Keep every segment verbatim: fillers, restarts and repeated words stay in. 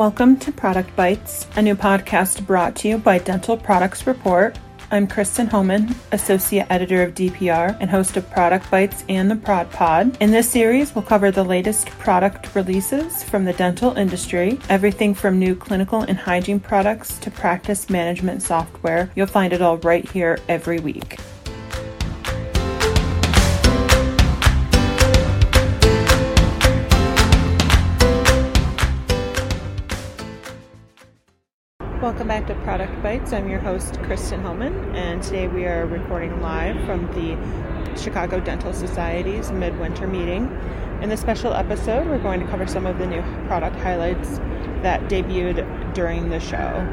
Welcome to Product Bites, a new podcast brought to you by Dental Products Report. I'm Kristen Homan, Associate Editor of D P R and host of Product Bites and the Prod Pod. In this series, we'll cover the latest product releases from the dental industry, everything from new clinical and hygiene products to practice management software. You'll find it all right here every week. Welcome back to Product Bites. I'm your host, Kristen Homan, and today we are recording live from the Chicago Dental Society's midwinter meeting. In this special episode, we're going to cover some of the new product highlights that debuted during the show.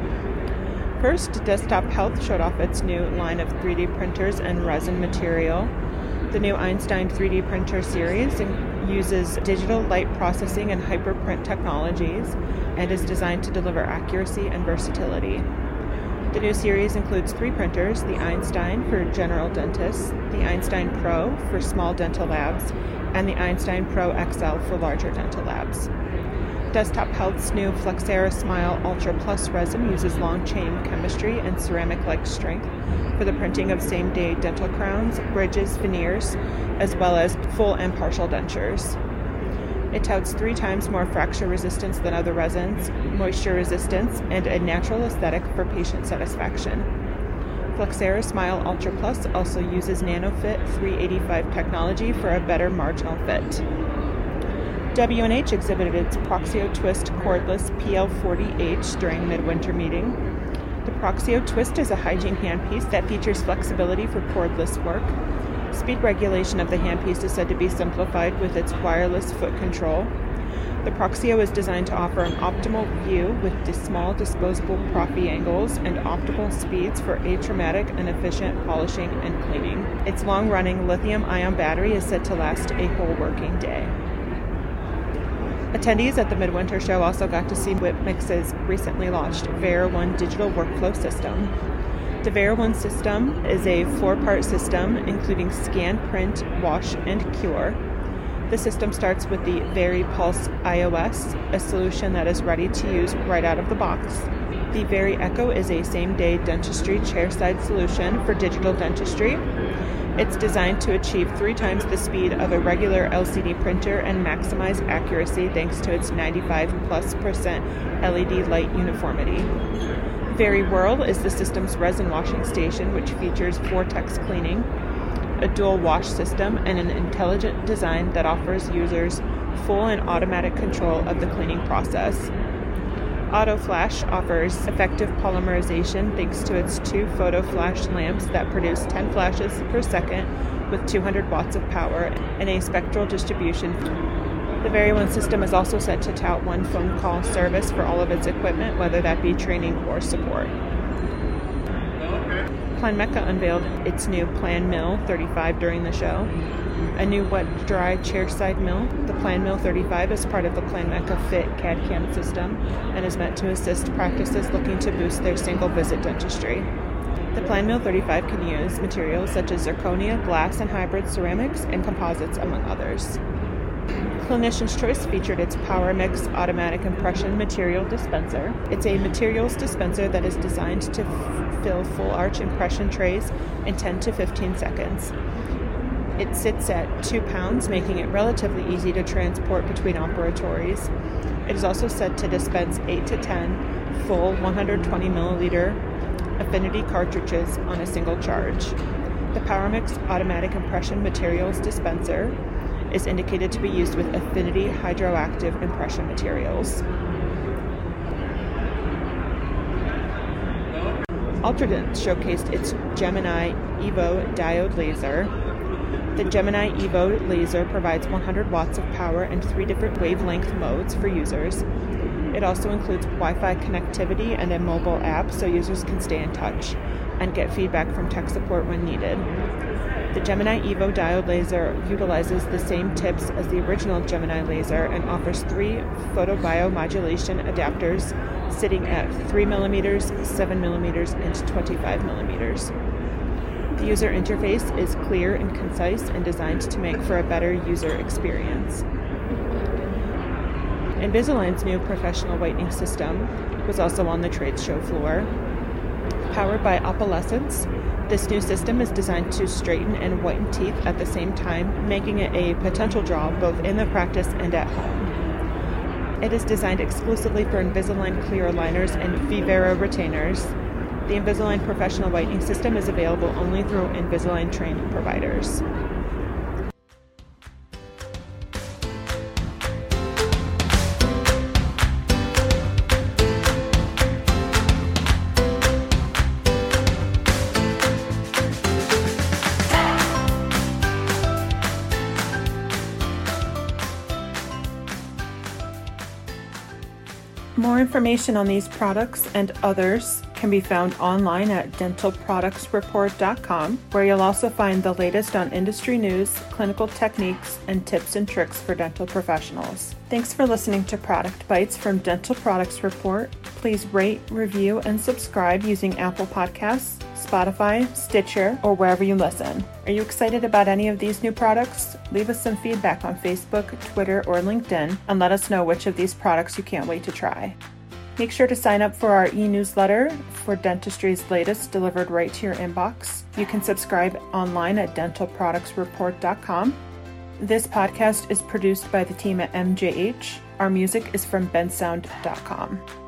First, Desktop Health showed off its new line of three D printers and resin material. The new Einstein three D printer series uses digital light processing and hyperprint technologies and is designed to deliver accuracy and versatility. The new series includes three printers, the Einstein for general dentists, the Einstein Pro for small dental labs, and the Einstein Pro X L for larger dental labs. Desktop Health's new Flexera Smile Ultra Plus resin uses long-chain chemistry and ceramic-like strength for the printing of same-day dental crowns, bridges, veneers, as well as full and partial dentures. It touts three times more fracture resistance than other resins, moisture resistance, and a natural aesthetic for patient satisfaction. Flexera Smile Ultra Plus also uses NanoFit three eighty-five technology for a better marginal fit. W and H exhibited its Proxio Twist cordless P L forty H during midwinter meeting. The Proxio Twist is a hygiene handpiece that features flexibility for cordless work. Speed regulation of the handpiece is said to be simplified with its wireless foot control. The Proxio is designed to offer an optimal view with the small disposable profi angles and optimal speeds for atraumatic and efficient polishing and cleaning. Its long-running lithium-ion battery is said to last a whole working day. Attendees at the Midwinter Show also got to see Whip-Mix's recently launched VeriOne digital workflow system. The VeriOne system is a four-part system including scan, print, wash, and cure. The system starts with the VeriPulse iOS, a solution that is ready to use right out of the box. The VeriEcho is a same-day dentistry chairside solution for digital dentistry. It's designed to achieve three times the speed of a regular L C D printer and maximize accuracy thanks to its ninety-five plus percent L E D light uniformity. VeriWhirl is the system's resin washing station, which features vortex cleaning, a dual wash system, and an intelligent design that offers users full and automatic control of the cleaning process. AutoFlash offers effective polymerization thanks to its two photo flash lamps that produce ten flashes per second with two hundred watts of power and a spectral distribution. The VeriOne system is also set to tout one phone call service for all of its equipment, whether that be training or support. Planmeca unveiled its new PlanMill thirty-five during the show. A new wet-dry chairside mill, the PlanMill thirty-five is part of the Planmeca Fit C A D/C A M system and is meant to assist practices looking to boost their single-visit dentistry. The PlanMill thirty-five can use materials such as zirconia, glass, and hybrid ceramics, and composites, among others. Clinician's Choice featured its PowerMix automatic impression material dispenser. It's a materials dispenser that is designed to f- fill full-arch impression trays in ten to fifteen seconds. It sits at two pounds, making it relatively easy to transport between operatories. It is also said to dispense eight to ten full one hundred twenty milliliter affinity cartridges on a single charge. The PowerMix automatic impression materials dispenser is indicated to be used with affinity hydroactive impression materials. Ultradent showcased its Gemini Evo diode laser. The Gemini Evo laser provides one hundred watts of power and three different wavelength modes for users. It also includes Wi-Fi connectivity and a mobile app so users can stay in touch and get feedback from tech support when needed. The Gemini Evo diode laser utilizes the same tips as the original Gemini laser and offers three photobiomodulation adapters sitting at three millimeters, seven millimeters, and twenty-five millimeters. The user interface is clear and concise and designed to make for a better user experience. Invisalign's new professional whitening system was also on the trade show floor. Powered by opalescence, this new system is designed to straighten and whiten teeth at the same time, making it a potential draw both in the practice and at home. It is designed exclusively for Invisalign clear aligners and Vivera retainers. The Invisalign professional whitening system is available only through Invisalign trained providers. More information on these products and others can be found online at dental products report dot com, where you'll also find the latest on industry news, clinical techniques, and tips and tricks for dental professionals. Thanks for listening to Product Bites from Dental Products Report. Please rate, review, and subscribe using Apple Podcasts, Spotify, Stitcher, or wherever you listen. Are you excited about any of these new products? Leave us some feedback on Facebook, Twitter, or LinkedIn, and let us know which of these products you can't wait to try. Make sure to sign up for our e-newsletter for dentistry's latest delivered right to your inbox. You can subscribe online at dental products report dot com. This podcast is produced by the team at M J H. Our music is from bensound dot com.